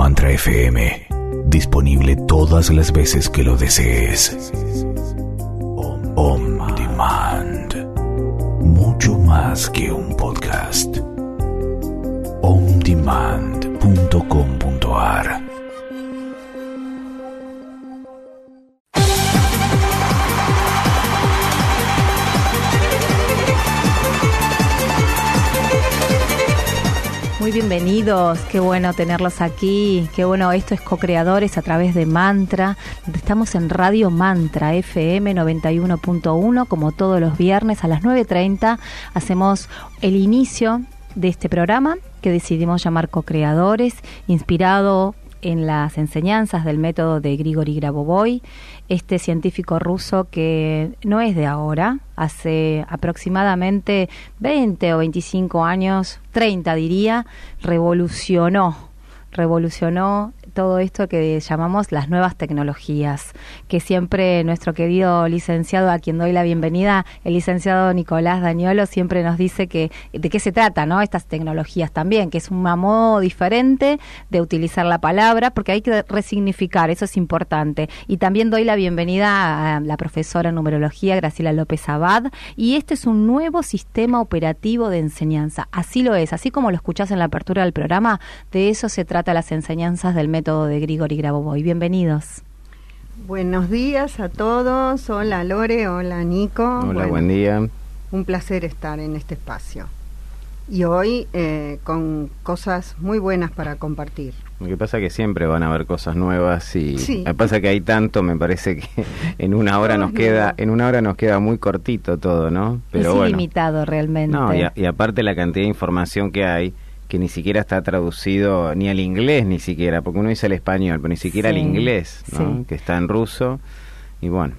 Mantra FM. Disponible todas las veces que lo desees. On Demand. Mucho más que un podcast. ondemand.com.ar. Muy bienvenidos, qué bueno tenerlos aquí, qué bueno, esto es Co-Creadores a través de Mantra. Estamos en Radio Mantra FM 91.1, como todos los viernes a las 9:30 hacemos el inicio de este programa que decidimos llamar Co-Creadores, inspirado en las enseñanzas del método de Grigori Grabovoi, este científico ruso que no es de ahora, hace aproximadamente 20 o 25 años, 30 diría, revolucionó todo esto que llamamos las nuevas tecnologías, que siempre nuestro querido licenciado, a quien doy la bienvenida, el licenciado Nicolás Dañolo, siempre nos dice que de qué se trata, ¿no? Estas tecnologías también, que es un modo diferente de utilizar la palabra, porque hay que resignificar, eso es importante. Y también doy la bienvenida a la profesora en numerología, Graciela López Abad, y este es un nuevo sistema operativo de enseñanza. Así lo es, así como lo escuchás en la apertura del programa, de eso se trata las enseñanzas del método de Grigori Grabovoi. Bienvenidos. Buenos días a todos. Hola Lore, hola Nico. Hola, buen día. Un placer estar en este espacio. Y hoy con cosas muy buenas para compartir. Lo que pasa es que siempre van a haber cosas nuevas y sí. Me pasa que hay tanto, me parece que en una hora nos queda muy cortito todo, ¿no? Pero es bueno, ilimitado realmente. No, y aparte la cantidad de información que hay, que ni siquiera está traducido ni al inglés ni siquiera, porque uno dice el español, pero ni siquiera al inglés, ¿no? Sí. Que está en ruso. Y bueno,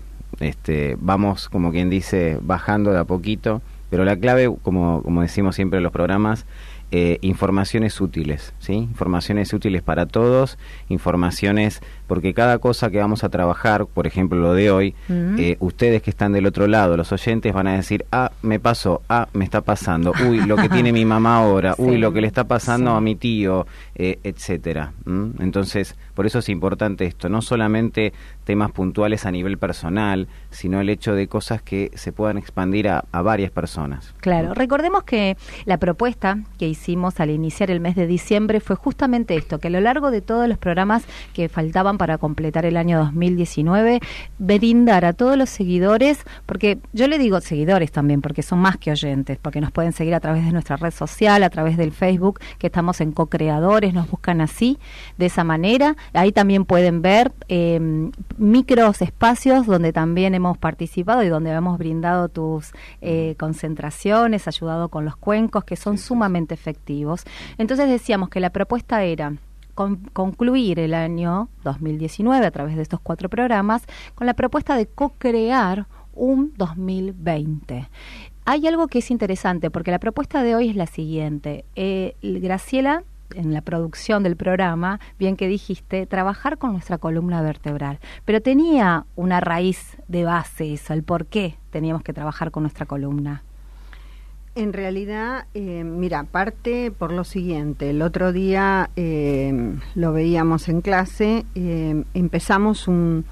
vamos, como quien dice, bajando de a poquito, pero la clave, como decimos siempre en los programas, informaciones útiles, ¿sí? Informaciones útiles para todos, informaciones, porque cada cosa que vamos a trabajar, por ejemplo lo de hoy, ustedes que están del otro lado, los oyentes van a decir, me pasó, me está pasando, uy, lo que tiene mi mamá ahora, sí. Uy, lo que le está pasando a mi tío, etcétera. Entonces, por eso es importante esto, no solamente temas puntuales a nivel personal, sino el hecho de cosas que se puedan expandir a varias personas. Claro, recordemos que la propuesta que hicimos al iniciar el mes de diciembre fue justamente esto, que a lo largo de todos los programas que faltaban para completar el año 2019, brindar a todos los seguidores, porque yo le digo seguidores también, porque son más que oyentes, porque nos pueden seguir a través de nuestra red social, a través del Facebook, que estamos en Co-Creadores, nos buscan así, de esa manera. Ahí también pueden ver micros espacios donde también hemos participado y donde hemos brindado tus concentraciones, ayudado con los cuencos, que son sumamente efectivos. Entonces decíamos que la propuesta era concluir el año 2019 a través de estos 4 programas con la propuesta de co-crear un 2020. Hay algo que es interesante porque la propuesta de hoy es la siguiente. Graciela, en la producción del programa, bien que dijiste, trabajar con nuestra columna vertebral, pero tenía una raíz de base eso, el por qué teníamos que trabajar con nuestra columna. En realidad, mira, parte por lo siguiente. El otro día lo veíamos en clase, empezamos un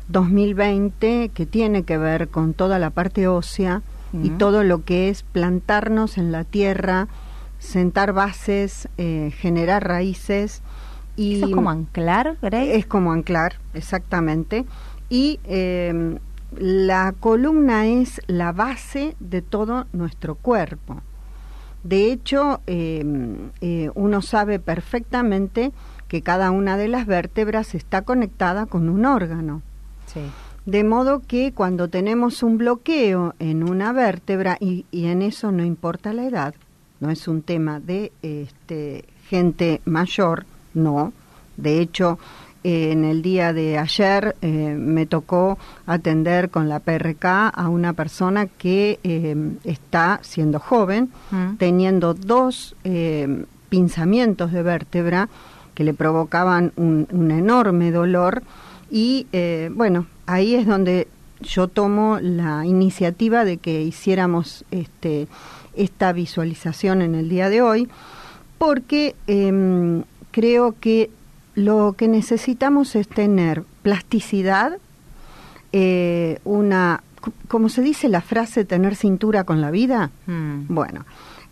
2020 que tiene que ver con toda la parte ósea y todo lo que es plantarnos en la tierra, sentar bases, generar raíces. Y ¿eso es como anclar, Greg? Es como anclar, exactamente. Y la columna es la base de todo nuestro cuerpo. De hecho, uno sabe perfectamente que cada una de las vértebras está conectada con un órgano. Sí. De modo que cuando tenemos un bloqueo en una vértebra, y en eso no importa la edad, no es un tema de gente mayor, no. De hecho, en el día de ayer me tocó atender con la PRK a una persona que está siendo joven, teniendo 2 pinzamientos de vértebra que le provocaban un enorme dolor y bueno, ahí es donde yo tomo la iniciativa de que hiciéramos esta visualización en el día de hoy, porque creo que lo que necesitamos es tener plasticidad, como se dice la frase, tener cintura con la vida. Bueno,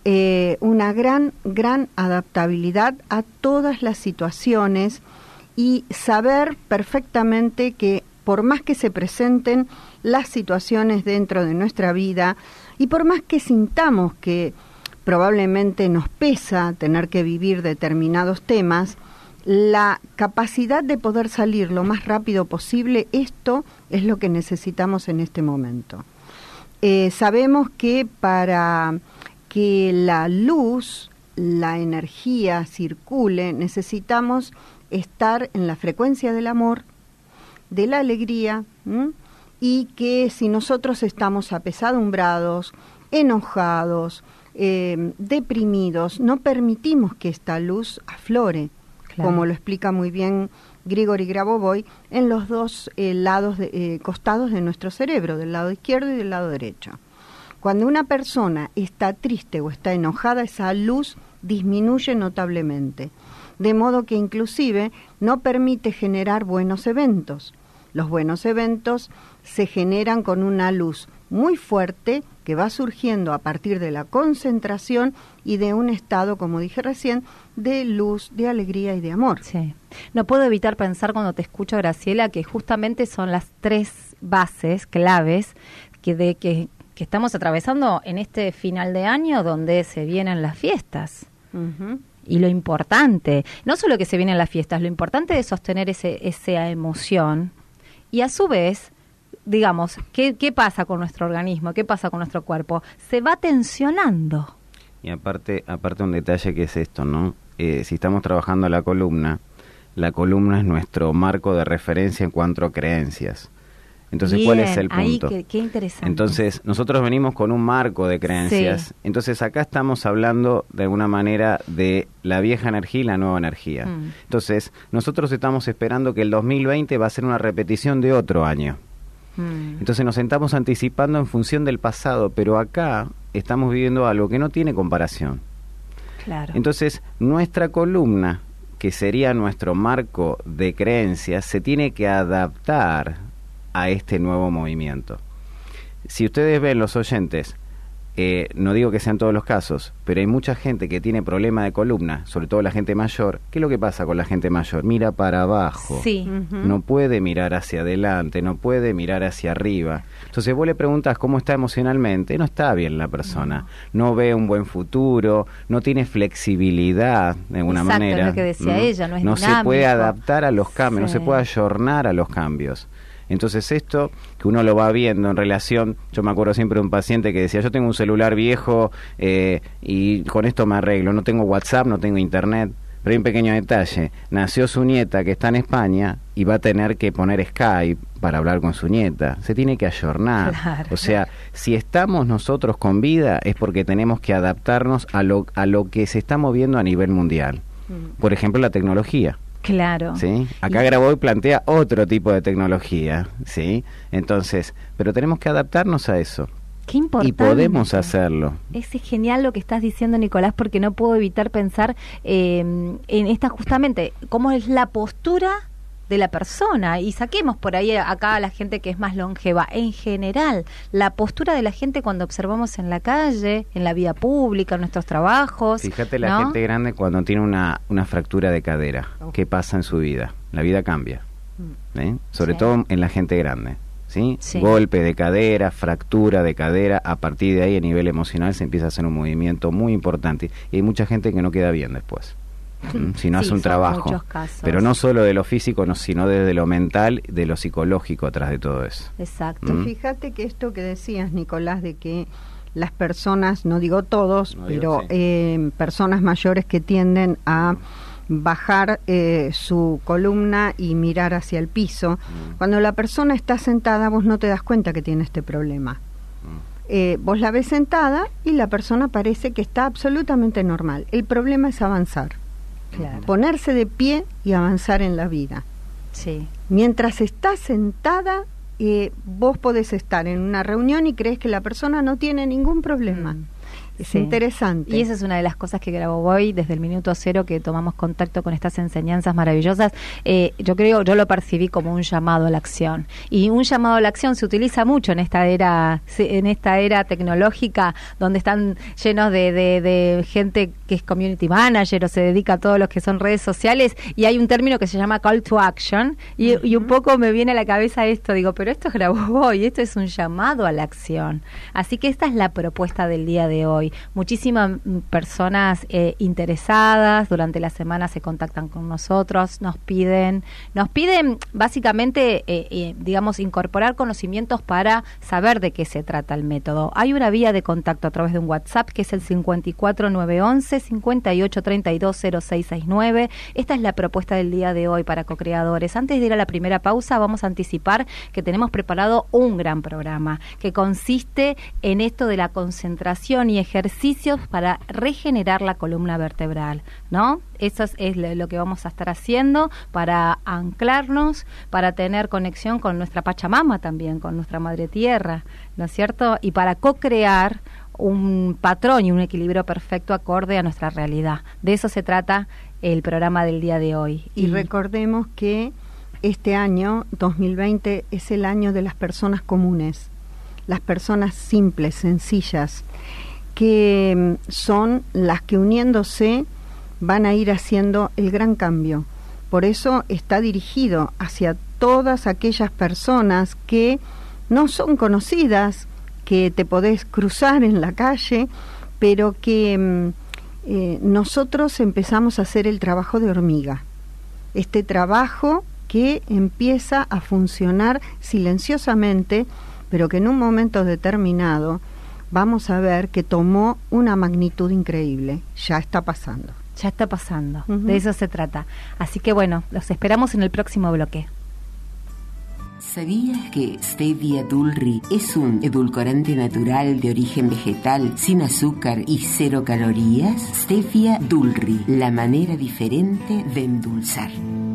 una gran adaptabilidad a todas las situaciones y saber perfectamente que por más que se presenten las situaciones dentro de nuestra vida y por más que sintamos que probablemente nos pesa tener que vivir determinados temas, la capacidad de poder salir lo más rápido posible, esto es lo que necesitamos en este momento. Sabemos que para que la luz, la energía circule, necesitamos estar en la frecuencia del amor, de la alegría, y que si nosotros estamos apesadumbrados, enojados, deprimidos, no permitimos que esta luz aflore, como lo explica muy bien Grigori Grabovoi, en los dos costados de nuestro cerebro, del lado izquierdo y del lado derecho. Cuando una persona está triste o está enojada, esa luz disminuye notablemente, de modo que inclusive no permite generar buenos eventos. Los buenos eventos se generan con una luz muy fuerte que va surgiendo a partir de la concentración y de un estado, como dije recién, de luz, de alegría y de amor. Sí. No puedo evitar pensar cuando te escucho, Graciela, que justamente son las tres bases claves que estamos atravesando en este final de año donde se vienen las fiestas. Uh-huh. Y lo importante, no solo que se vienen las fiestas, lo importante es sostener esa emoción y a su vez, digamos, ¿qué pasa con nuestro organismo? ¿Qué pasa con nuestro cuerpo? Se va tensionando. Y aparte un detalle que es esto, ¿no? Si estamos trabajando la columna es nuestro marco de referencia en cuanto a creencias. Entonces, ¿cuál es el punto? Ahí, qué interesante. Entonces, nosotros venimos con un marco de creencias. Sí. Entonces, acá estamos hablando de alguna manera de la vieja energía y la nueva energía. Entonces, nosotros estamos esperando que el 2020 va a ser una repetición de otro año. Entonces, nos sentamos anticipando en función del pasado, pero acá estamos viviendo algo que no tiene comparación. Claro. Entonces, nuestra columna, que sería nuestro marco de creencias, se tiene que adaptar a este nuevo movimiento. Si ustedes ven, los oyentes, no digo que sean todos los casos, pero hay mucha gente que tiene problema de columna, sobre todo la gente mayor. ¿Qué es lo que pasa con la gente mayor? Mira para abajo, sí. No puede mirar hacia adelante, no puede mirar hacia arriba. Entonces vos le preguntas cómo está emocionalmente, no está bien la persona, no ve un buen futuro, no tiene flexibilidad de alguna manera. Es lo que decía ella, no es no dinámico. Se puede adaptar a los cambios, no se puede ayornar a los cambios. Entonces esto que uno lo va viendo en relación, yo me acuerdo siempre de un paciente que decía, yo tengo un celular viejo y con esto me arreglo, no tengo WhatsApp, no tengo internet, pero hay un pequeño detalle, nació su nieta que está en España y va a tener que poner Skype para hablar con su nieta, se tiene que ayornar, claro. O sea, si estamos nosotros con vida es porque tenemos que adaptarnos a lo que se está moviendo a nivel mundial, por ejemplo la tecnología. Claro. ¿Sí? Acá Grabovoi plantea otro tipo de tecnología, ¿sí? Entonces, pero tenemos que adaptarnos a eso. Qué importante. Y podemos hacerlo. Es genial lo que estás diciendo, Nicolás, porque no puedo evitar pensar en esta justamente, cómo es la postura de la persona, y saquemos por ahí acá a la gente que es más longeva, en general, la postura de la gente cuando observamos en la calle, en la vida pública, en nuestros trabajos. Fíjate la gente grande cuando tiene una fractura de cadera, ¿qué pasa en su vida? La vida cambia, sobre todo en la gente grande, ¿sí? Golpe de cadera, fractura de cadera, a partir de ahí a nivel emocional se empieza a hacer un movimiento muy importante, y hay mucha gente que no queda bien después. Si no hace un trabajo, pero no solo de lo físico, sino desde lo mental, de lo psicológico atrás de todo eso. Exacto. Fíjate que esto que decías, Nicolás, de que las personas, no digo todos, personas mayores que tienden a bajar su columna y mirar hacia el piso, cuando la persona está sentada vos no te das cuenta que tiene este problema. Vos la ves sentada y la persona parece que está absolutamente normal. El problema es avanzar. Claro. Ponerse de pie y avanzar en la vida. Sí. Mientras estás sentada, vos podés estar en una reunión y crees que la persona no tiene ningún problema. Es interesante. Y esa es una de las cosas que Grabovoi, desde el minuto cero que tomamos contacto con estas enseñanzas maravillosas, yo lo percibí como un llamado a la acción. Y un llamado a la acción se utiliza mucho en esta era tecnológica, donde están llenos de gente que es community manager o se dedica a todo lo que son redes sociales, y hay un término que se llama call to action, y un poco me viene a la cabeza esto, digo, pero esto es Grabovoi, esto es un llamado a la acción. Así que esta es la propuesta del día de hoy. Muchísimas personas interesadas durante la semana se contactan con nosotros, nos piden básicamente, digamos, incorporar conocimientos para saber de qué se trata el método. Hay una vía de contacto a través de un WhatsApp que es el 54911-58320669. Esta es la propuesta del día de hoy para co-creadores. Antes de ir a la primera pausa, vamos a anticipar que tenemos preparado un gran programa que consiste en esto de la concentración y ejercicios para regenerar la columna vertebral, ¿no? Eso es lo que vamos a estar haciendo para anclarnos, para tener conexión con nuestra Pachamama también, con nuestra Madre Tierra, ¿no es cierto? Y para co-crear un patrón y un equilibrio perfecto acorde a nuestra realidad. De eso se trata el programa del día de hoy. Y recordemos que este año, 2020, es el año de las personas comunes, las personas simples, sencillas, que son las que uniéndose van a ir haciendo el gran cambio. Por eso está dirigido hacia todas aquellas personas que no son conocidas, que te podés cruzar en la calle, pero que nosotros empezamos a hacer el trabajo de hormiga. Este trabajo que empieza a funcionar silenciosamente, pero que en un momento determinado vamos a ver que tomó una magnitud increíble. Ya está pasando. Ya está pasando. De eso se trata. Así que bueno, los esperamos en el próximo bloque. ¿Sabías que Stevia Dulri es un edulcorante natural de origen vegetal, sin azúcar y 0 calorías? Stevia Dulri, la manera diferente de endulzar.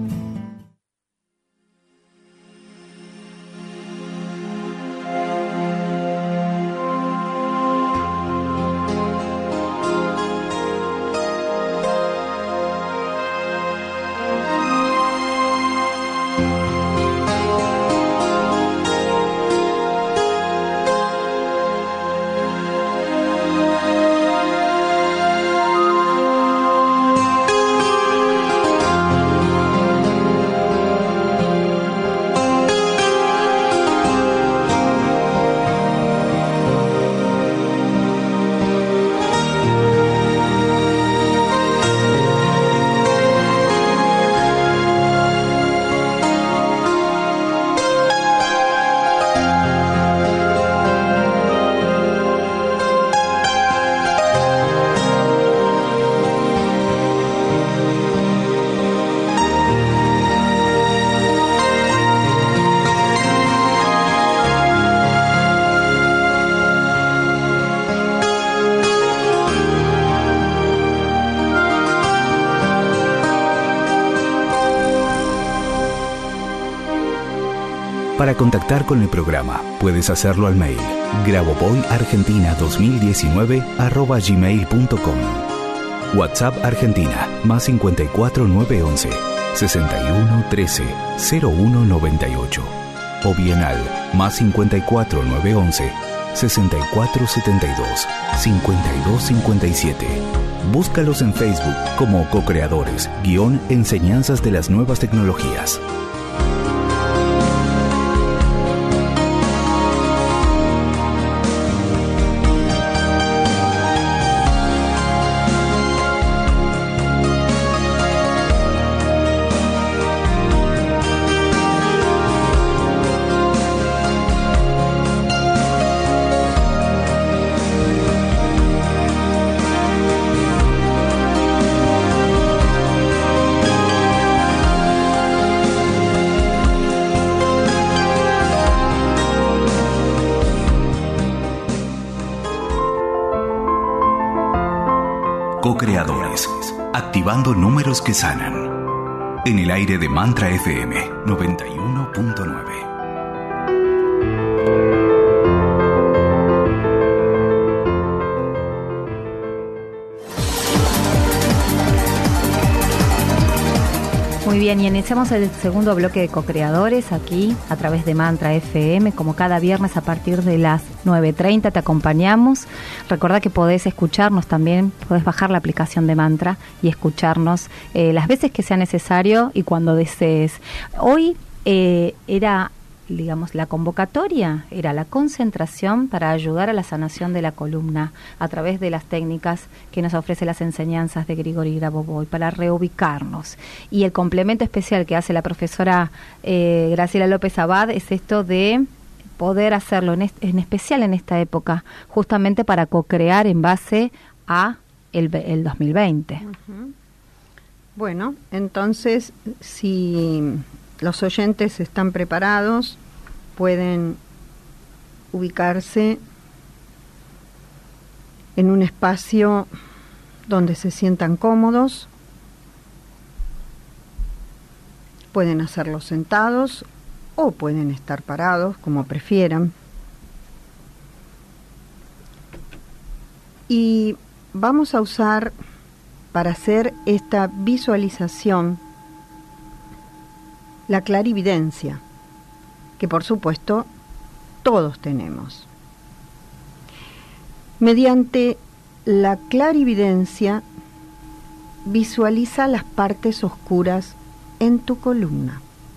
Para contactar con el programa, puedes hacerlo al mail gravovoyargentina2019@gmail.com. WhatsApp Argentina, más 54 911 61 13 01 98. O bien al más 54 911 64 72 52 57. Búscalos en Facebook como co-creadores, _enseñanzas de las nuevas tecnologías. Co-creadores, activando números que sanan. En el aire de Mantra FM 91.9. bien, y iniciamos el segundo bloque de co-creadores aquí a través de Mantra FM, como cada viernes a partir de las 9:30 te acompañamos. Recordá que podés escucharnos también, podés bajar la aplicación de Mantra y escucharnos las veces que sea necesario y cuando desees. Hoy era, digamos, la convocatoria, era la concentración para ayudar a la sanación de la columna a través de las técnicas que nos ofrece las enseñanzas de Grigori Grabovoi para reubicarnos. Y el complemento especial que hace la profesora Graciela López Abad es esto de poder hacerlo en especial en esta época, justamente para co-crear en base a el 2020. Uh-huh. Bueno, entonces, si los oyentes están preparados, pueden ubicarse en un espacio donde se sientan cómodos. Pueden hacerlo sentados o pueden estar parados, como prefieran. Y vamos a usar, para hacer esta visualización, la clarividencia, que por supuesto todos tenemos. Mediante la clarividencia, visualiza las partes oscuras en tu columna.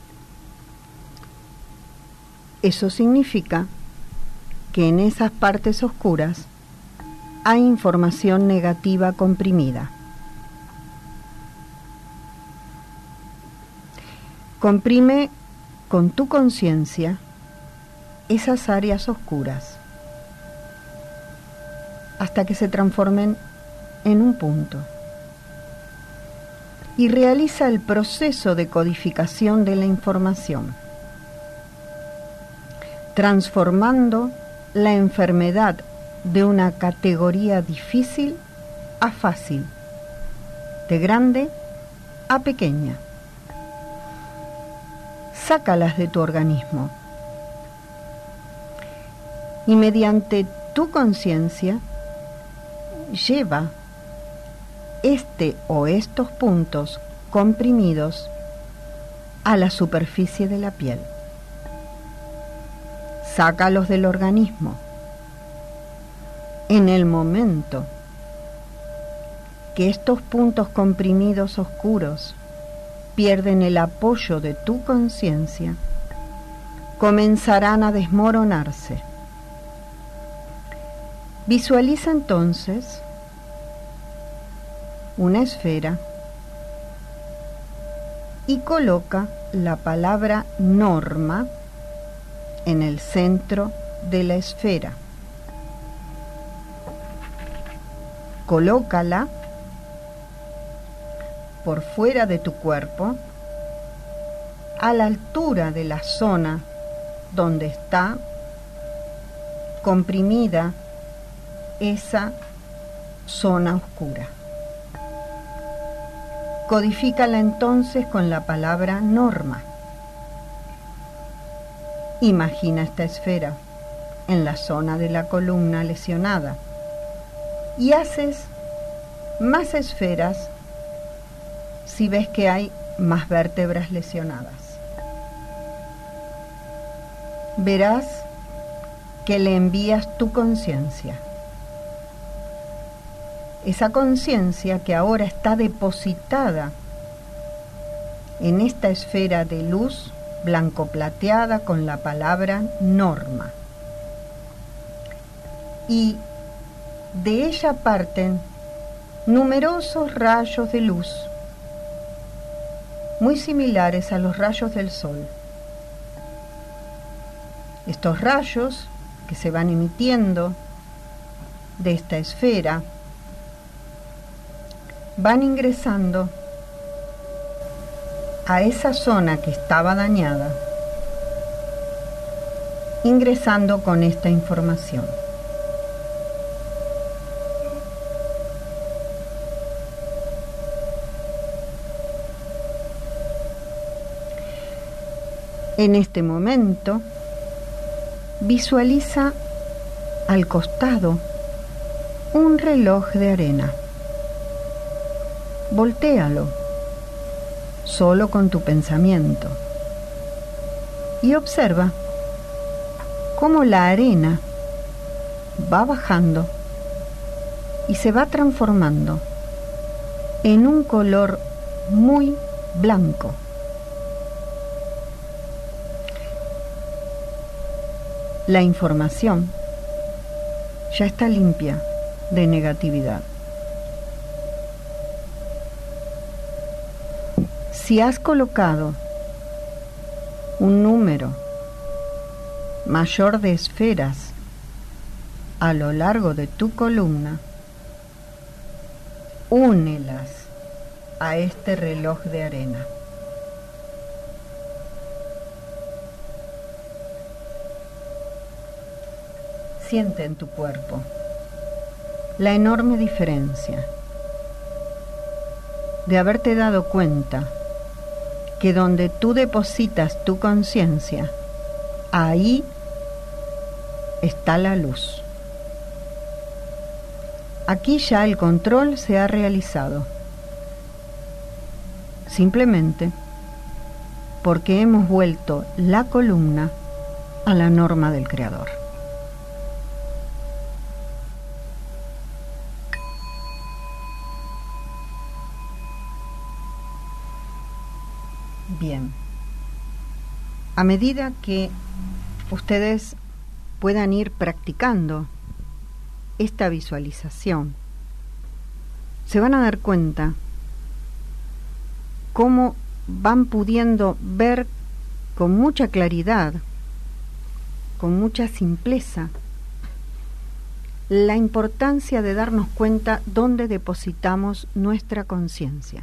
Eso significa que en esas partes oscuras hay información negativa comprimida. Comprime con tu conciencia esas áreas oscuras hasta que se transformen en un punto y realiza el proceso de codificación de la información, transformando la enfermedad de una categoría difícil a fácil, de grande a pequeña. Sácalas de tu organismo y mediante tu conciencia lleva este o estos puntos comprimidos a la superficie de la piel. Sácalos del organismo. En el momento que estos puntos comprimidos oscuros pierden el apoyo de tu conciencia, comenzarán a desmoronarse. Visualiza entonces una esfera y coloca la palabra norma en el centro de la esfera. Colócala por fuera de tu cuerpo, a la altura de la zona donde está comprimida esa zona oscura. Codifícala entonces con la palabra norma. Imagina esta esfera en la zona de la columna lesionada y haces más esferas si ves que hay más vértebras lesionadas. Verás que le envías tu conciencia. Esa conciencia que ahora está depositada en esta esfera de luz blanco plateada con la palabra norma. Y de ella parten numerosos rayos de luz, muy similares a los rayos del sol. Estos rayos que se van emitiendo de esta esfera van ingresando a esa zona que estaba dañada, ingresando con esta información. En este momento, visualiza al costado un reloj de arena. Voltéalo solo con tu pensamiento. Y observa cómo la arena va bajando y se va transformando en un color muy blanco. La información ya está limpia de negatividad. Si has colocado un número mayor de esferas a lo largo de tu columna, únelas a este reloj de arena. Siente en tu cuerpo la enorme diferencia de haberte dado cuenta que donde tú depositas tu conciencia, ahí está la luz. Aquí ya el control se ha realizado, simplemente porque hemos vuelto la columna a la norma del Creador. Bien, a medida que ustedes puedan ir practicando esta visualización, se van a dar cuenta cómo van pudiendo ver con mucha claridad, con mucha simpleza, la importancia de darnos cuenta dónde depositamos nuestra conciencia.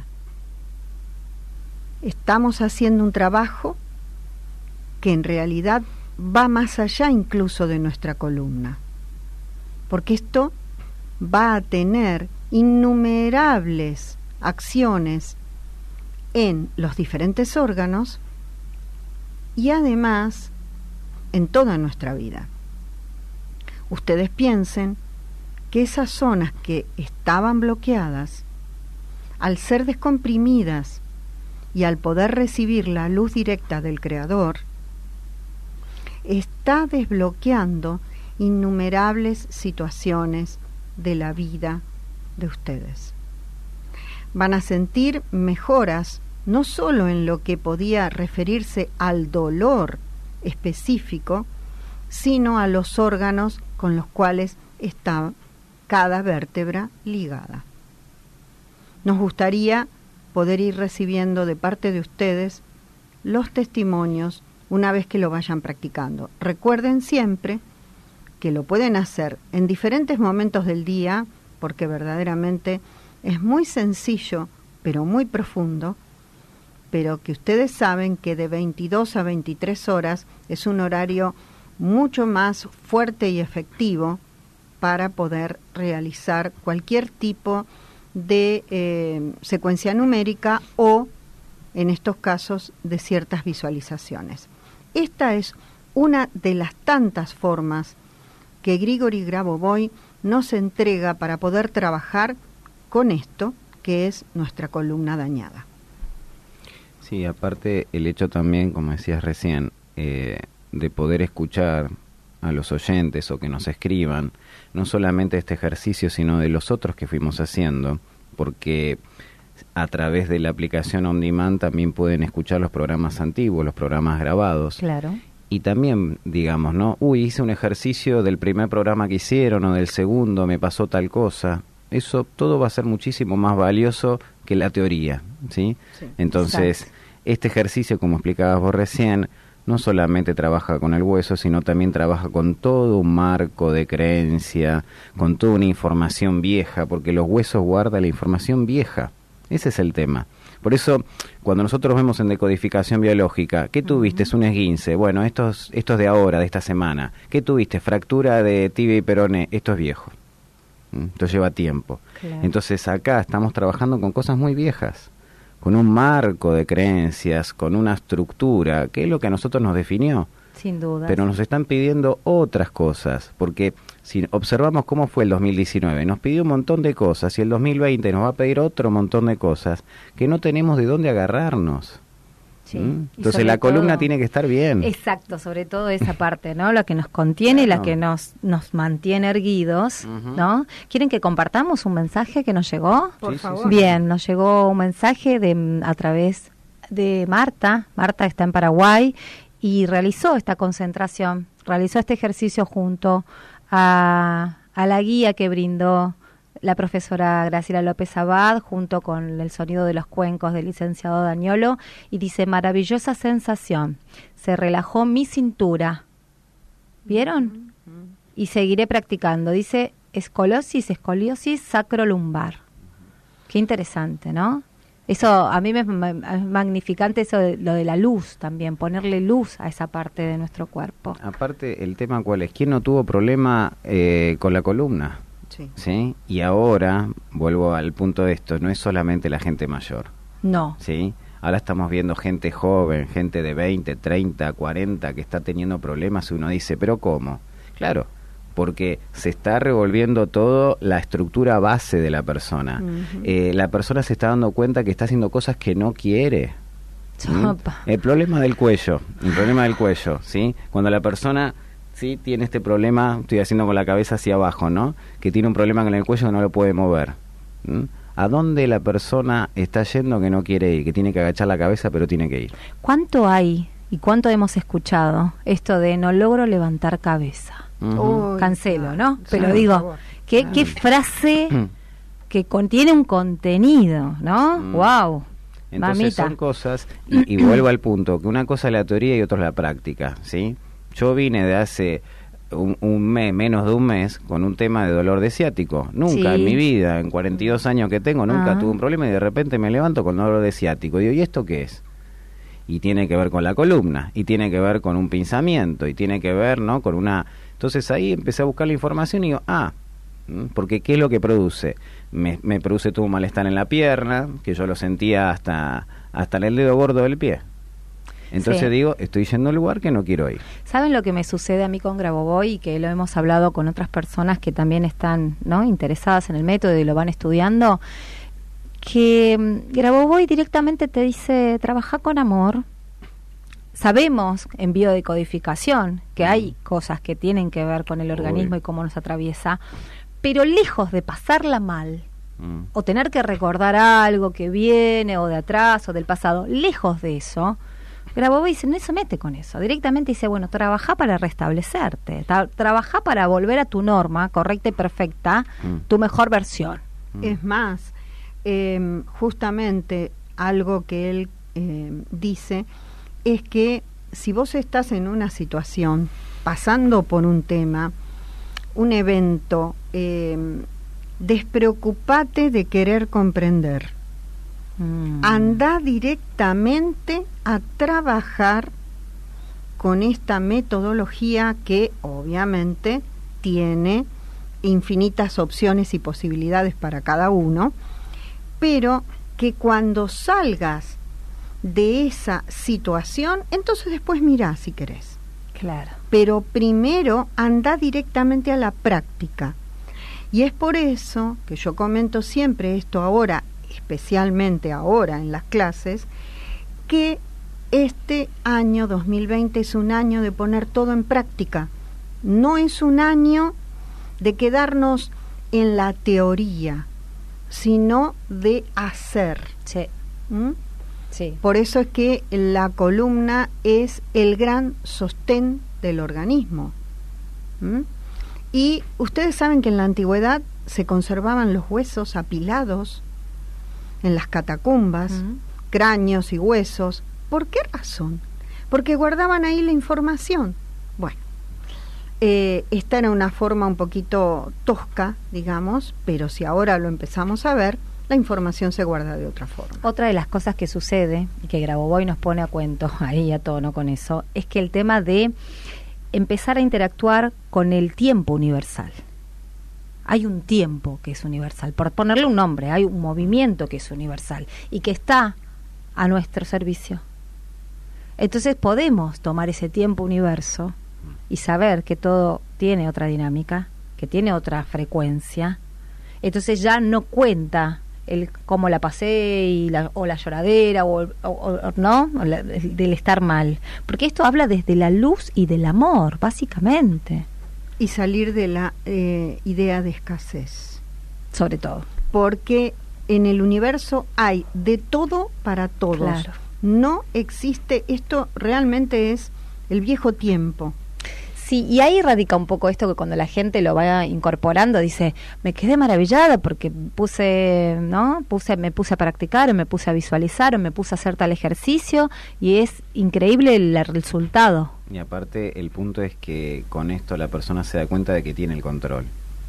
Estamos haciendo un trabajo que en realidad va más allá incluso de nuestra columna, porque esto va a tener innumerables acciones en los diferentes órganos y además en toda nuestra vida. Ustedes piensen que esas zonas que estaban bloqueadas, al ser descomprimidas y al poder recibir la luz directa del Creador, está desbloqueando innumerables situaciones de la vida de ustedes. Van a sentir mejoras no solo en lo que podía referirse al dolor específico, sino a los órganos con los cuales está cada vértebra ligada. Nos gustaría poder ir recibiendo de parte de ustedes los testimonios una vez que lo vayan practicando. Recuerden siempre que lo pueden hacer en diferentes momentos del día, porque verdaderamente es muy sencillo, pero muy profundo, pero que ustedes saben que de 22 a 23 horas es un horario mucho más fuerte y efectivo para poder realizar cualquier tipo de secuencia numérica o, en estos casos, de ciertas visualizaciones. Esta es una de las tantas formas que Grigori Grabovoi nos entrega para poder trabajar con esto, que es nuestra columna dañada. Sí, aparte el hecho también, como decías recién, de poder escuchar a los oyentes o que nos escriban, no solamente este ejercicio, sino de los otros que fuimos haciendo, porque a través de la aplicación On Demand también pueden escuchar los programas antiguos, los programas grabados. Claro. Y también, digamos, ¿no? Hice un ejercicio del primer programa que hicieron o del segundo, me pasó tal cosa. Eso todo va a ser muchísimo más valioso que la teoría, ¿sí? Sí, entonces, exacto. Este ejercicio, como explicabas vos recién, no solamente trabaja con el hueso, sino también trabaja con todo un marco de creencia, con toda una información vieja, porque los huesos guardan la información vieja. Ese es el tema. Por eso, cuando nosotros vemos en decodificación biológica, ¿qué tuviste? Es un esguince. Bueno, esto es de ahora, de esta semana. ¿Qué tuviste? Fractura de tibia y peroné. Esto es viejo. Esto lleva tiempo. Claro. Entonces acá estamos trabajando con cosas muy viejas, con un marco de creencias, con una estructura, que es lo que a nosotros nos definió. Sin duda. Pero nos están pidiendo otras cosas, porque si observamos cómo fue el 2019, nos pidió un montón de cosas y el 2020 nos va a pedir otro montón de cosas que no tenemos de dónde agarrarnos. Sí. Entonces la columna tiene que estar bien. Exacto, sobre todo esa parte, ¿no? La que nos contiene y la que nos mantiene erguidos, ¿no? ¿Quieren que compartamos un mensaje que nos llegó? Por favor. Bien, nos llegó un mensaje a través de Marta. Marta está en Paraguay y realizó esta concentración, realizó este ejercicio junto a la guía que brindó la profesora Graciela López Abad, junto con el sonido de los cuencos del licenciado Dañolo, y dice, maravillosa sensación, se relajó mi cintura. ¿Vieron? Y seguiré practicando. Dice, escoliosis sacrolumbar. Qué interesante, ¿no? Eso, a mí es magnificante eso de lo de la luz también, ponerle luz a esa parte de nuestro cuerpo. Aparte, el tema cuál es, ¿quién no tuvo problema con la columna? Sí. Y ahora, vuelvo al punto de esto, no es solamente la gente mayor. No. Sí. Ahora estamos viendo gente joven, gente de 20, 30, 40 que está teniendo problemas y uno dice, ¿pero cómo? Claro, porque se está revolviendo todo la estructura base de la persona. La persona se está dando cuenta que está haciendo cosas que no quiere. El problema del cuello, ¿sí? Cuando la persona... Sí, tiene este problema, estoy haciendo con la cabeza hacia abajo, ¿no? Que tiene un problema con el cuello que no lo puede mover. ¿A dónde la persona está yendo que no quiere ir? Que tiene que agachar la cabeza, pero tiene que ir. ¿Cuánto hay y cuánto hemos escuchado esto de no logro levantar cabeza? Cancelo, ¿no? Pero digo, ¿qué frase que contiene un contenido, ¿no? ¡Wow! Entonces mamita. Son cosas, y vuelvo al punto, que una cosa es la teoría y otra es la práctica, ¿sí? Yo vine de hace un mes, menos de un mes, con un tema de dolor de ciático. Nunca en mi vida, en 42 años que tengo, nunca tuve un problema y de repente me levanto con dolor de ciático. Digo, ¿y esto qué es? Y tiene que ver con la columna, y tiene que ver con un pinzamiento, y tiene que ver, ¿no?, con una... Entonces ahí empecé a buscar la información y digo, porque ¿qué es lo que produce? Me produce todo un malestar en la pierna, que yo lo sentía hasta en el dedo gordo del pie. Entonces digo, estoy yendo a un lugar que no quiero ir. ¿Saben lo que me sucede a mí con Grabovoi? Y que lo hemos hablado con otras personas que también están, ¿no?, interesadas en el método y lo van estudiando. Que Grabovoi directamente te dice, trabaja con amor. Sabemos en biodecodificación que hay cosas que tienen que ver con el organismo y cómo nos atraviesa, pero lejos de pasarla mal, o tener que recordar algo que viene, o de atrás, o del pasado, lejos de eso, Grabovoi no se mete con eso, directamente dice, bueno, trabaja para restablecerte, trabaja para volver a tu norma correcta y perfecta, tu mejor versión. Es más, justamente algo que él dice es que si vos estás en una situación, pasando por un tema, un evento, despreocupate de querer comprender. Anda directamente a trabajar con esta metodología que obviamente tiene infinitas opciones y posibilidades para cada uno, pero que cuando salgas de esa situación, entonces después mirá si querés. Claro. Pero primero anda directamente a la práctica. Y es por eso que yo comento siempre esto ahora, especialmente ahora en las clases, que este año 2020 es un año de poner todo en práctica. No es un año de quedarnos en la teoría, sino de hacer. Sí. Sí. Por eso es que la columna es el gran sostén del organismo. Y ustedes saben que en la antigüedad se conservaban los huesos apilados en las catacumbas, cráneos y huesos. ¿Por qué razón? Porque guardaban ahí la información. Bueno, esta era una forma un poquito tosca, digamos, pero si ahora lo empezamos a ver, la información se guarda de otra forma. Otra de las cosas que sucede, y que Grabovoi nos pone a cuento, ahí a tono con eso, es que el tema de empezar a interactuar con el tiempo universal. Hay un tiempo que es universal, por ponerle un nombre, hay un movimiento que es universal y que está a nuestro servicio. Entonces podemos tomar ese tiempo universo y saber que todo tiene otra dinámica que tiene otra frecuencia, entonces ya no cuenta el cómo la pasé o la lloradera o no del estar mal, porque esto habla desde la luz y del amor, básicamente, y salir de la idea de escasez, sobre todo, porque en el universo hay de todo para todos. Claro. No existe, esto realmente es el viejo tiempo. Sí, y ahí radica un poco esto que cuando la gente lo va incorporando dice, me quedé maravillada porque me puse a practicar, o me puse a visualizar, o me puse a hacer tal ejercicio, y es increíble el resultado. Y aparte el punto es que con esto la persona se da cuenta de que tiene el control.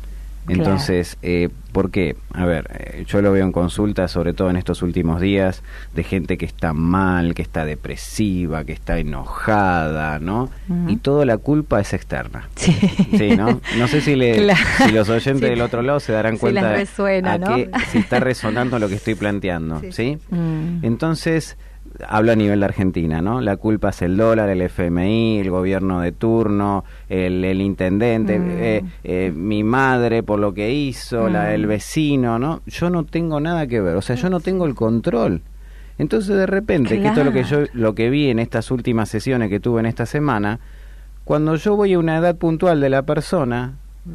Entonces, ¿por qué? A ver, yo lo veo en consulta, sobre todo en estos últimos días, de gente que está mal, que está depresiva, que está enojada, ¿no? Uh-huh. Y toda la culpa es externa. Sí. Sí, ¿no? No sé si los oyentes sí, del otro lado se darán cuenta les resuena, ¿no? si está resonando lo que estoy planteando, ¿sí? Entonces, hablo a nivel de Argentina, ¿no? La culpa es el dólar, el FMI, el gobierno de turno, el intendente, mi madre por lo que hizo, el vecino, ¿no? Yo no tengo nada que ver, o sea, yo no tengo el control. Entonces, de repente, que esto es lo que vi en estas últimas sesiones que tuve en esta semana, cuando yo voy a una edad puntual de la persona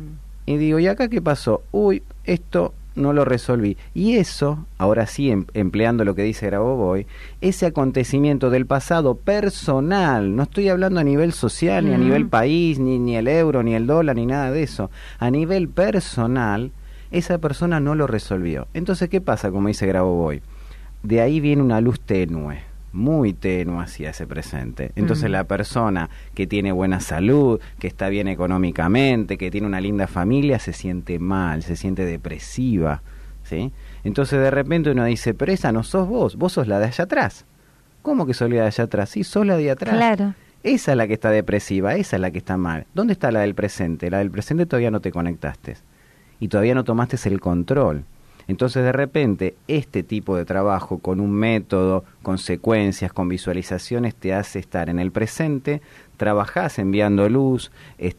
y digo, ¿y acá qué pasó? Uy, esto no lo resolví. Y eso, ahora sí, empleando lo que dice Grabovoi, ese acontecimiento del pasado personal, no estoy hablando a nivel social, ni a nivel país, ni el euro, ni el dólar, ni nada de eso, a nivel personal, esa persona no lo resolvió. Entonces, ¿qué pasa? Como dice Grabovoi, de ahí viene una luz tenue, muy tenue hacia ese presente. Entonces la persona que tiene buena salud, que está bien económicamente, que tiene una linda familia, se siente mal, se siente depresiva, ¿sí? Entonces de repente uno dice, pero esa no sos vos sos la de allá atrás. ¿Cómo que sos la de allá atrás? Sí, sos la de atrás. Claro. Esa es la que está depresiva, esa es la que está mal. ¿Dónde está la del presente? La del presente todavía no te conectaste y todavía no tomaste el control. Entonces, de repente, este tipo de trabajo con un método, con secuencias, con visualizaciones, te hace estar en el presente, trabajás enviando luz,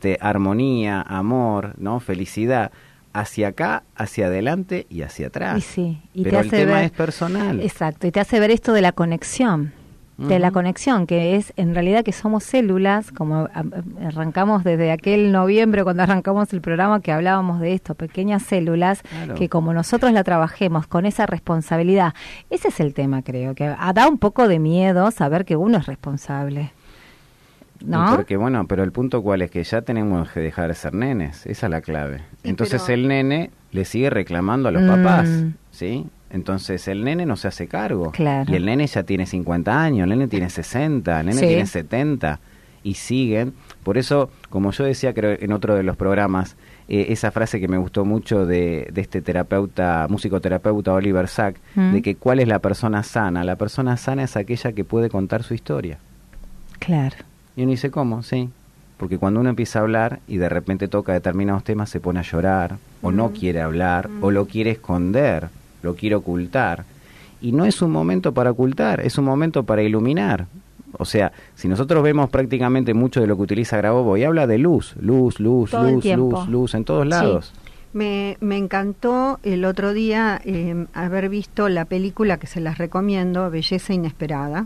armonía, amor, ¿no? Felicidad, hacia acá, hacia adelante y hacia atrás. Y sí, y pero te hace el tema ver, es personal. Exacto, y te hace ver esto de la conexión. De la conexión, que es en realidad que somos células, como arrancamos desde aquel noviembre cuando arrancamos el programa que hablábamos de esto, pequeñas células, claro, que como nosotros la trabajemos con esa responsabilidad, ese es el tema, creo, que da un poco de miedo saber que uno es responsable, ¿no? Porque bueno, pero el punto cuál es, que ya tenemos que dejar de ser nenes, esa es la clave. Sí, entonces el nene le sigue reclamando a los papás, ¿sí? Entonces el nene no se hace cargo. Claro. Y el nene ya tiene 50 años, el nene tiene 60, el nene tiene 70 y siguen. Por eso, como yo decía creo en otro de los programas, esa frase que me gustó mucho de este musicoterapeuta Oliver Sacks, de que ¿cuál es la persona sana? La persona sana es aquella que puede contar su historia. Claro. Y uno dice, ¿cómo? Sí. Porque cuando uno empieza a hablar y de repente toca determinados temas, se pone a llorar, o no quiere hablar, o lo quiere esconder, lo quiere ocultar, y no es un momento para ocultar, es un momento para iluminar. O sea, si nosotros vemos prácticamente mucho de lo que utiliza Grabovoi, habla de luz en todos lados. Sí. Me encantó el otro día haber visto la película, que se las recomiendo, Belleza Inesperada,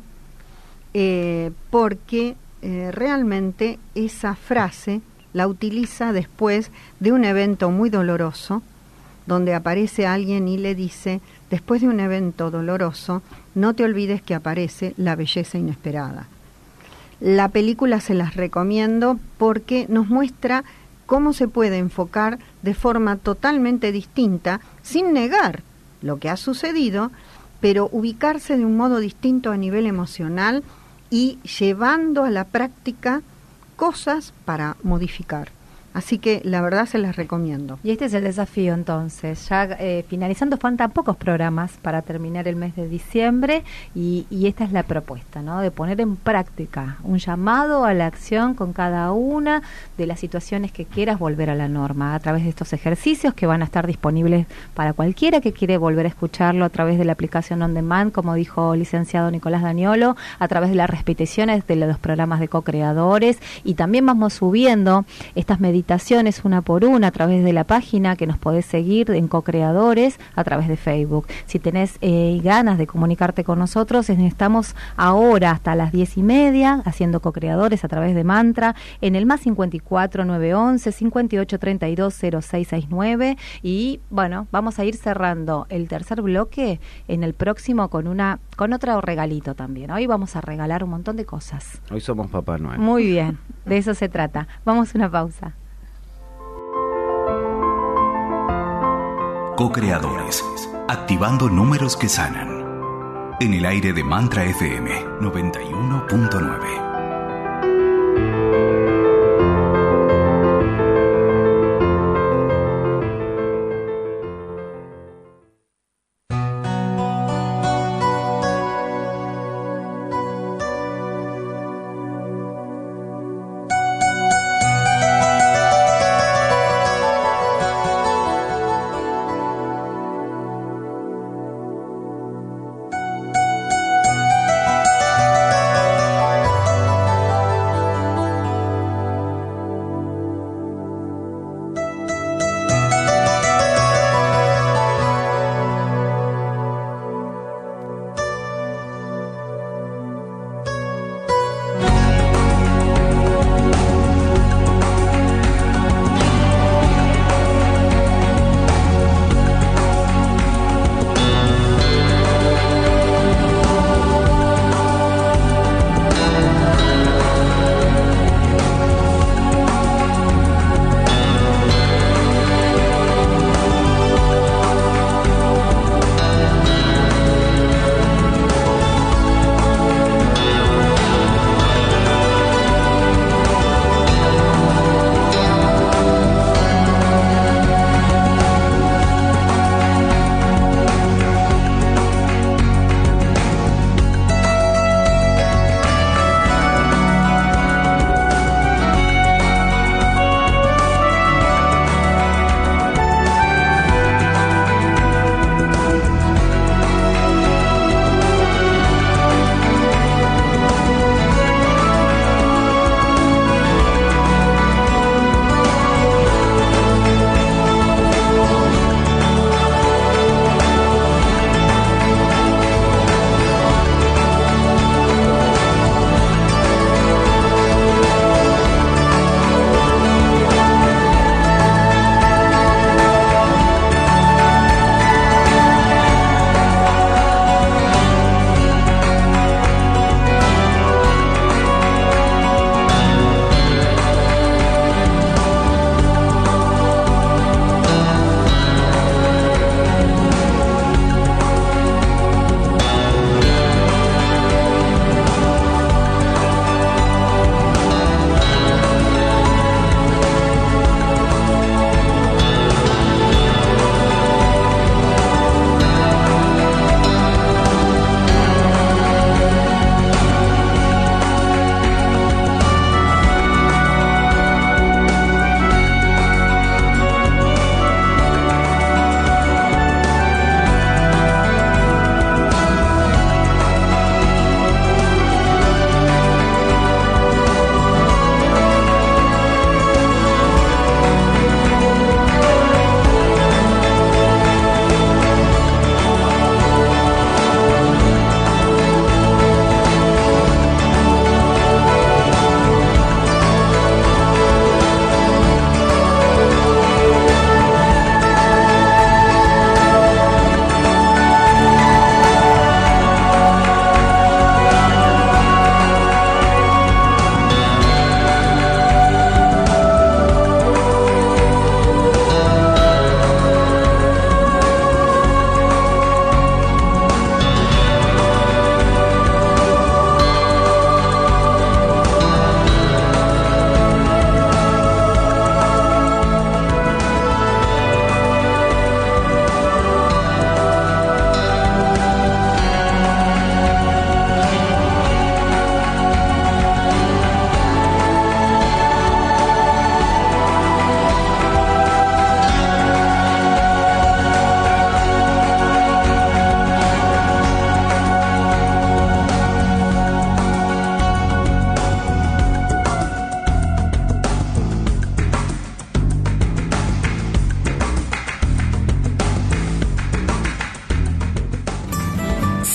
porque realmente esa frase la utiliza después de un evento muy doloroso, donde aparece alguien y le dice, después de un evento doloroso, no te olvides que aparece la belleza inesperada. La película se las recomiendo porque nos muestra cómo se puede enfocar de forma totalmente distinta, sin negar lo que ha sucedido, pero ubicarse de un modo distinto a nivel emocional y llevando a la práctica cosas para modificar. Así que la verdad se las recomiendo. Y este es el desafío entonces, ya finalizando, faltan pocos programas para terminar el mes de diciembre y esta es la propuesta, ¿no? De poner en práctica un llamado a la acción con cada una de las situaciones que quieras volver a la norma, a través de estos ejercicios que van a estar disponibles para cualquiera que quiere volver a escucharlo a través de la aplicación On Demand, como dijo el licenciado Nicolás Daniolo, a través de las repeticiones de los programas de co-creadores, y también vamos subiendo estas meditaciones invitaciones una por una a través de la página que nos podés seguir en Co-Creadores a través de Facebook. Si tenés ganas de comunicarte con nosotros, estamos ahora hasta las 10:30 haciendo Co-Creadores a través de Mantra en el +54 911 58 32 0669. Y bueno, vamos a ir cerrando el tercer bloque en el próximo con otro regalito también. Hoy vamos a regalar un montón de cosas. Hoy somos Papá Noel. Muy bien, de eso se trata. Vamos a una pausa. Co-Creadores, activando números que sanan. En el aire de Mantra FM 91.9.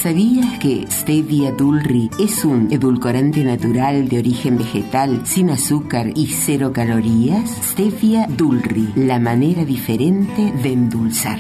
¿Sabías que Stevia Dulri es un edulcorante natural de origen vegetal, sin azúcar y 0 calorías? Stevia Dulri, la manera diferente de endulzar.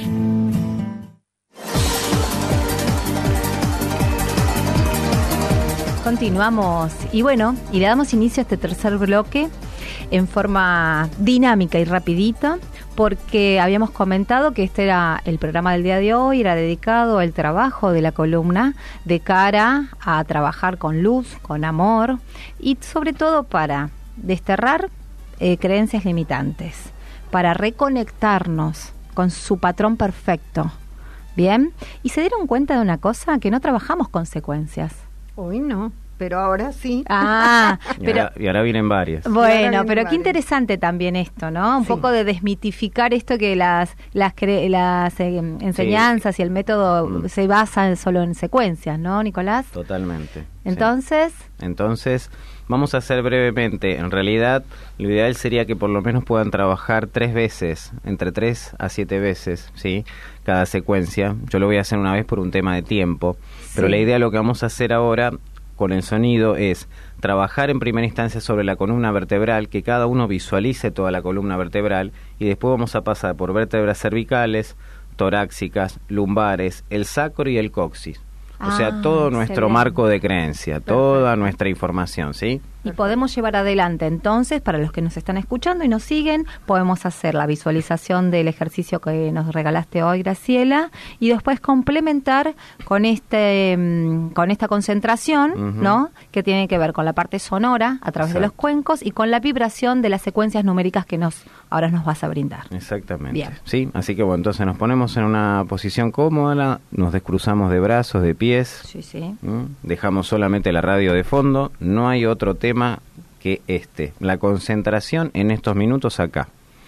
Continuamos y bueno, y le damos inicio a este tercer bloque en forma dinámica y rapidita, porque habíamos comentado que este era el programa del día de hoy, era dedicado al trabajo de la columna de cara a trabajar con luz, con amor y sobre todo para desterrar creencias limitantes, para reconectarnos con su patrón perfecto. Bien, y se dieron cuenta de una cosa, que no trabajamos consecuencias. Hoy no, pero ahora sí. Y ahora vienen varias. Bueno, pero qué interesante también esto, ¿no? Un poco de desmitificar esto que las enseñanzas y el método se basan solo en secuencias, ¿no, Nicolás? Totalmente. Entonces, vamos a hacer brevemente. En realidad, lo ideal sería que por lo menos puedan trabajar 3 veces, entre 3 a 7 veces, ¿sí? Cada secuencia. Yo lo voy a hacer una vez por un tema de tiempo, pero la idea, lo que vamos a hacer ahora con el sonido, es trabajar en primera instancia sobre la columna vertebral, que cada uno visualice toda la columna vertebral, y después vamos a pasar por vértebras cervicales, torácicas, lumbares, el sacro y el coxis. O sea, todo nuestro marco de creencia, toda nuestra información, ¿sí? Y podemos llevar adelante, entonces, para los que nos están escuchando y nos siguen, podemos hacer la visualización del ejercicio que nos regalaste hoy, Graciela, y después complementar con esta concentración, ¿no? Que tiene que ver con la parte sonora a través de los cuencos y con la vibración de las secuencias numéricas que ahora nos vas a brindar. Exactamente. Bien. Sí, así que bueno, entonces nos ponemos en una posición cómoda, nos descruzamos de brazos, de pies. Sí. Dejamos solamente la radio de fondo, no hay otro tema que la concentración en estos minutos acá.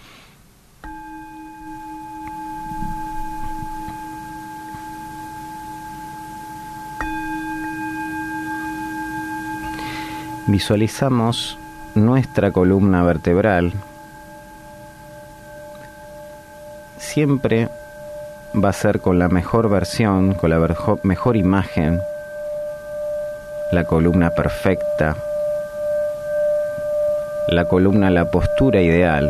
Visualizamos nuestra columna vertebral. Siempre va a ser con la mejor versión, con la mejor imagen, la columna perfecta, la columna, la postura ideal.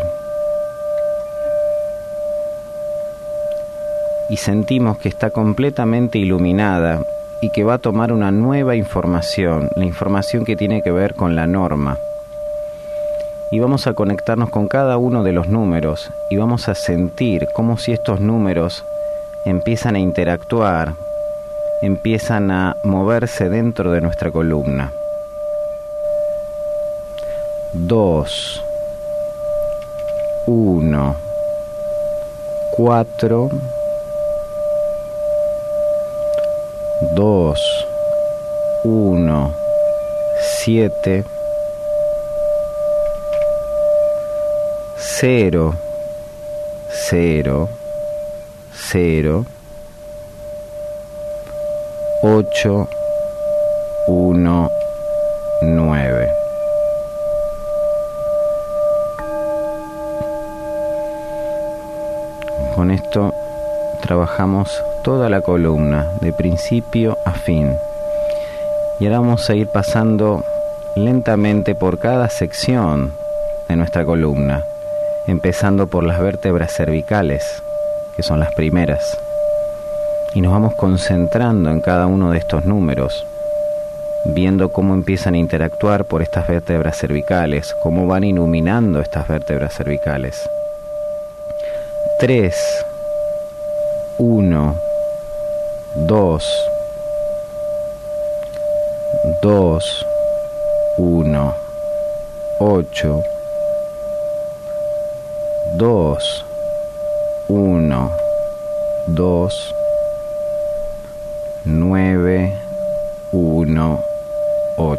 Y sentimos que está completamente iluminada y que va a tomar una nueva información, la información que tiene que ver con la norma. Y vamos a conectarnos con cada uno de los números y vamos a sentir como si estos números empiezan a interactuar, empiezan a moverse dentro de nuestra columna. 2, 1, 4, 2, 1, 7, 0, 0, 0, 8, 1, 9. Con esto trabajamos toda la columna, de principio a fin. Y ahora vamos a ir pasando lentamente por cada sección de nuestra columna, empezando por las vértebras cervicales, que son las primeras. Y nos vamos concentrando en cada uno de estos números, viendo cómo empiezan a interactuar por estas vértebras cervicales, cómo van iluminando estas vértebras cervicales. 3, 1, 2, 2, 1, 8, 2, 1, 2, 9, 1, 8.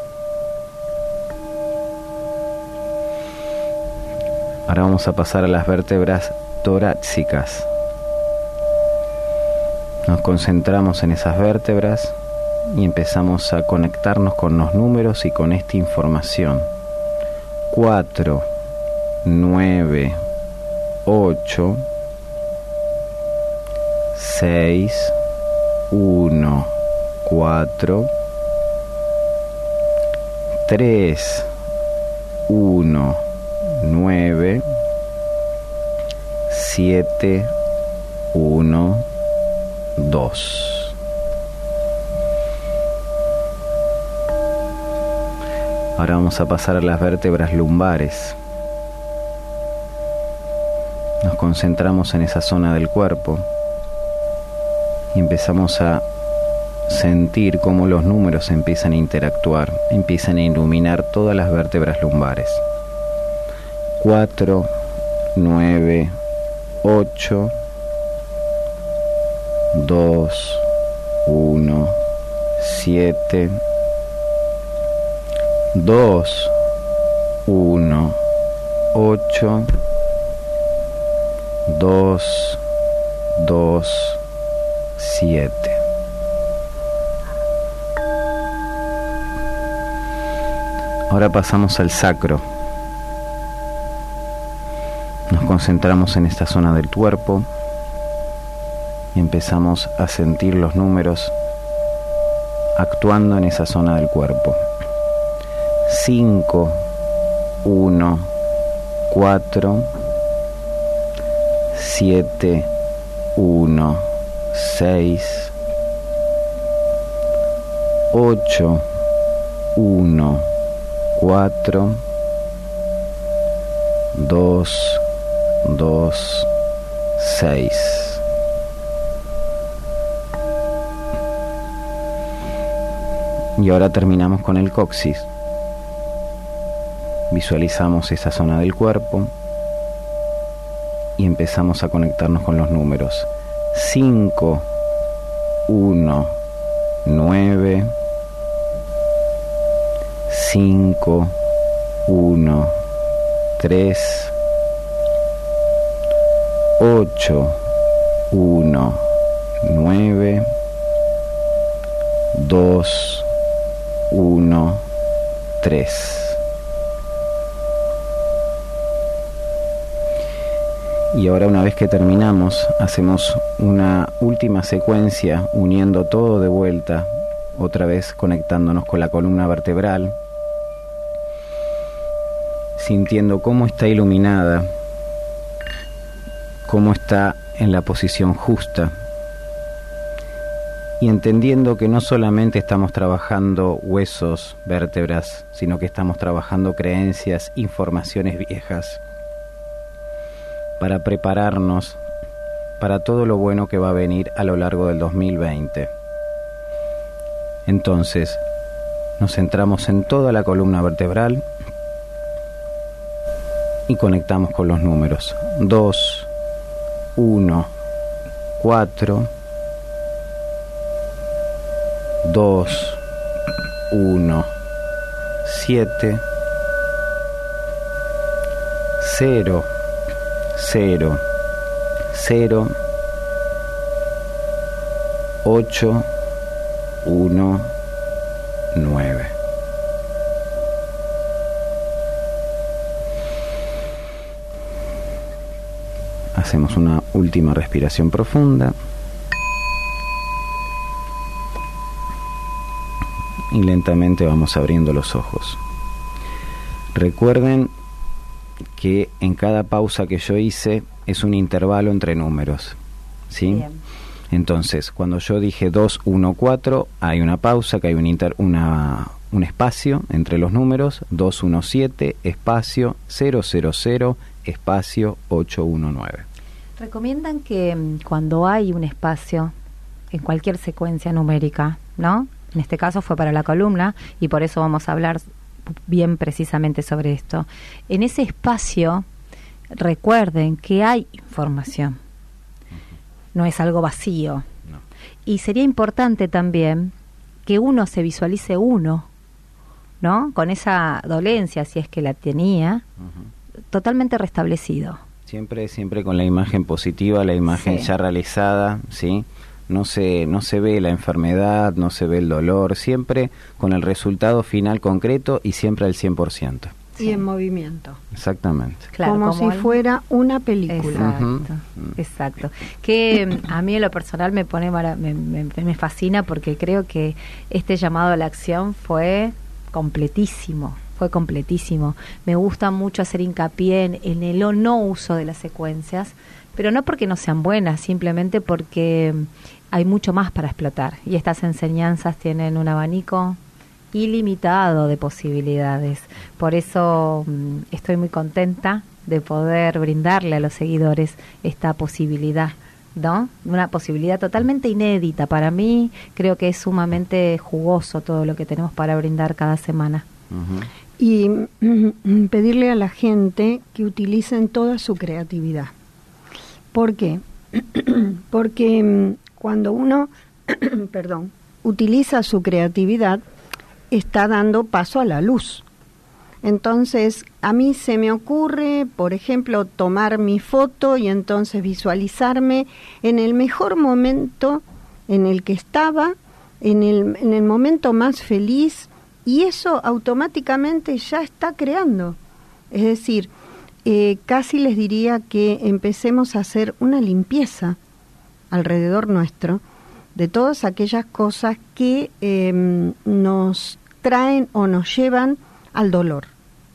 Ahora vamos a pasar a las vértebras torácicas. Nos concentramos en esas vértebras y empezamos a conectarnos con los números y con esta información. 4, 9, 8, 6, 1, 4, 3, 1, 9, 7, 1, 2. Ahora vamos a pasar a las vértebras lumbares. Nos concentramos en esa zona del cuerpo y empezamos a sentir cómo los números empiezan a interactuar, empiezan a iluminar todas las vértebras lumbares. 4, 9, 8, 2, 1, 7, 2, 1, 8, 2, 2, 7. Ahora pasamos al sacro. Nos concentramos en esta zona del cuerpo y empezamos a sentir los números actuando en esa zona del cuerpo. 5, 1, 4, 7, 1, 6, 8, 1, 4, 2, 2, 6. Y ahora terminamos con el coxis. Visualizamos esa zona del cuerpo y empezamos a conectarnos con los números. 5, 1, 9, 5, 1, 3, 8, 1, 9, 2, 1, 3. Y ahora, una vez que terminamos, hacemos una última secuencia uniendo todo de vuelta, otra vez conectándonos con la columna vertebral, sintiendo cómo está iluminada, cómo está en la posición justa, y entendiendo que no solamente estamos trabajando huesos, vértebras, sino que estamos trabajando creencias, informaciones viejas, para prepararnos para todo lo bueno que va a venir a lo largo del 2020. Entonces, nos centramos en toda la columna vertebral y conectamos con los números. 2, 1, 4, 2, 1, 7, 0, 0, 0, 8, 1, 9. Hacemos una última respiración profunda y lentamente vamos abriendo los ojos. Recuerden que en cada pausa que yo hice es un intervalo entre números, ¿sí? Bien. Entonces, cuando yo dije 2, 1, 4, hay una pausa, que hay un espacio entre los números. 2, 1, 7, espacio 0, 0, 0, espacio 8, 1, 9. Recomiendan que cuando hay un espacio en cualquier secuencia numérica, ¿no? En este caso fue para la columna y por eso vamos a hablar bien precisamente sobre esto. En ese espacio, recuerden que hay información. No es algo vacío. No. Y sería importante también que uno se visualice uno, ¿no? Con esa dolencia, si es que la tenía, totalmente restablecido. Siempre con la imagen positiva, la imagen ya realizada, ¿sí? No se ve la enfermedad, no se ve el dolor, siempre con el resultado final concreto y siempre al 100%. y en movimiento. Exactamente. Claro, como si fuera una película. Exacto, exacto. Que a mí en lo personal me pone me fascina, porque creo que este llamado a la acción fue completísimo. Me gusta mucho hacer hincapié en el no uso de las secuencias, pero no porque no sean buenas, simplemente porque hay mucho más para explotar, y estas enseñanzas tienen un abanico ilimitado de posibilidades. Por eso estoy muy contenta de poder brindarle a los seguidores esta posibilidad, ¿no? Una posibilidad totalmente inédita para mí. Creo que es sumamente jugoso todo lo que tenemos para brindar cada semana. Y pedirle a la gente que utilicen toda su creatividad. ¿Por qué? Porque cuando uno utiliza su creatividad, está dando paso a la luz. Entonces, a mí se me ocurre, por ejemplo, tomar mi foto y entonces visualizarme en el mejor momento en el que estaba, en el momento más feliz, y eso automáticamente ya está creando. Es decir, casi les diría que empecemos a hacer una limpieza alrededor nuestro de todas aquellas cosas que nos traen o nos llevan al dolor.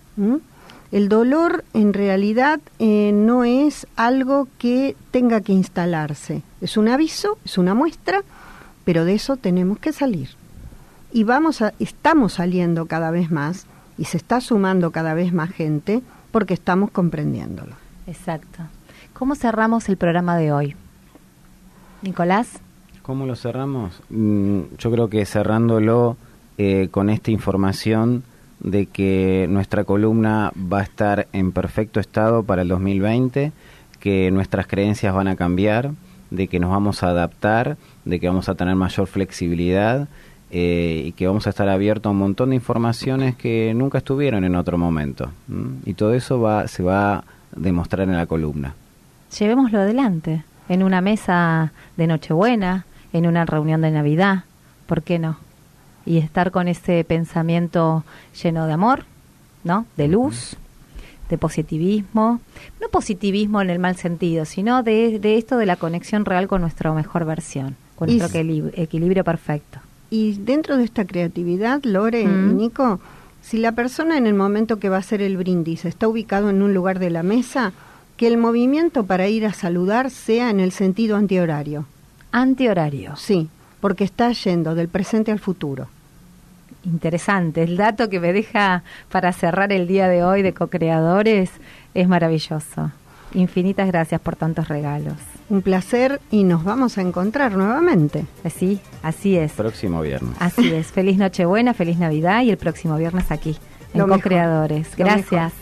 El dolor en realidad no es algo que tenga que instalarse. Es un aviso, es una muestra, pero de eso tenemos que salir. Y estamos saliendo cada vez más, y se está sumando cada vez más gente, porque estamos comprendiéndolo. Exacto. ¿Cómo cerramos el programa de hoy, Nicolás? ¿Cómo lo cerramos? Yo creo que cerrándolo con esta información de que nuestra columna va a estar en perfecto estado para el 2020, que nuestras creencias van a cambiar, de que nos vamos a adaptar, de que vamos a tener mayor flexibilidad, y que vamos a estar abiertos a un montón de informaciones que nunca estuvieron en otro momento. Y todo eso se va a demostrar en la columna. Llevémoslo adelante, en una mesa de Nochebuena, en una reunión de Navidad, ¿por qué no? Y estar con ese pensamiento lleno de amor, ¿no? De luz, de positivismo. No positivismo en el mal sentido, sino de esto de la conexión real con nuestra mejor versión, con nuestro equilibrio perfecto. Y dentro de esta creatividad, Lore y Nico, si la persona en el momento que va a hacer el brindis está ubicado en un lugar de la mesa, que el movimiento para ir a saludar sea en el sentido antihorario. Antihorario. Sí, porque está yendo del presente al futuro. Interesante. El dato que me deja para cerrar el día de hoy de co-creadores es maravilloso. Infinitas gracias por tantos regalos. Un placer, y nos vamos a encontrar nuevamente. Sí, así es. Próximo viernes. Así es. Feliz Nochebuena, feliz Navidad, y el próximo viernes aquí, en Co-Creadores. Gracias.